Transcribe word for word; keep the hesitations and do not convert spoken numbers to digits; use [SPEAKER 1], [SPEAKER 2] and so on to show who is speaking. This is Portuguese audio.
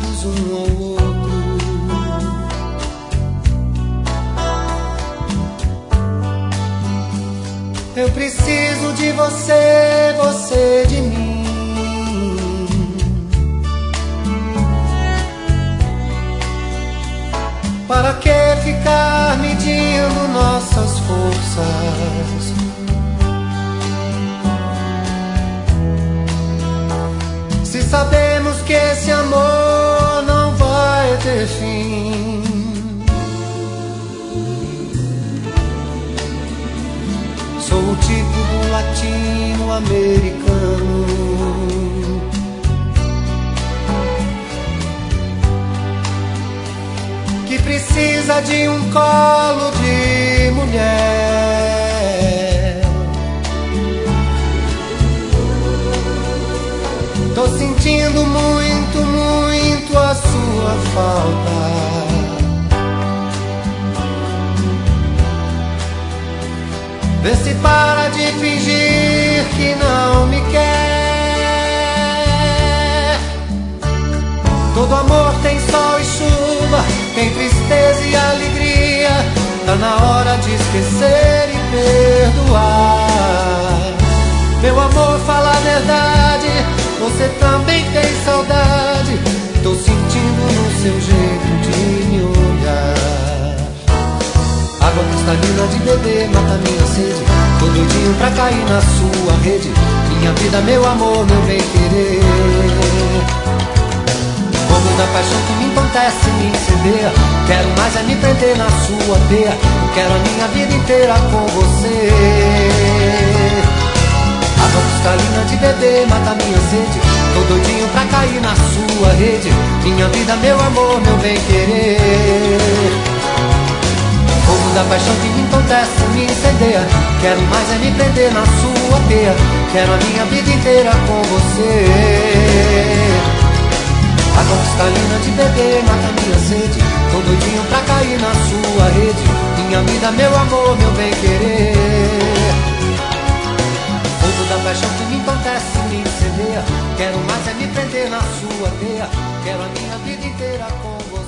[SPEAKER 1] apegados um ao outro. Eu preciso de você, você de mim. Para que ficar medindo nossas forças? Se sabemos que esse amor não vai ter fim. Sou o tipo do latino-americano que precisa de um colo de mulher. Tô sentindo muito, muito a sua falta. Vê se para de fingir que não me quer. Todo amor tem sol e chuva, tem tristeza e alegria. Tá na hora de esquecer e perdoar. Meu amor, fala a verdade, você também tem saudade. Tô sentindo no seu jeito de me olhar. Água cristalina de beber mata minha sede. Tô doidinho pra cair na sua rede. Minha vida, meu amor, meu bem-querer. Fogo da paixão que me acontece, me incendeia. Quero mais é me prender na sua teia. Quero a minha vida inteira com você. Água cristalina de beber mata minha sede. Tô doidinho pra cair na sua rede. Minha vida, meu amor, meu bem-querer. Fogo da paixão que me acontece, me incendeia. Quero mais é me prender na sua teia. Quero a minha vida inteira com você. Água cristalina de beber mata minha sede. Tô doidinho pra cair na sua rede. Minha vida, meu amor, meu bem-querer. Fogo da paixão que me acontece, me incendeia. Quero mais é me prender na sua teia. Quero a minha vida inteira com você.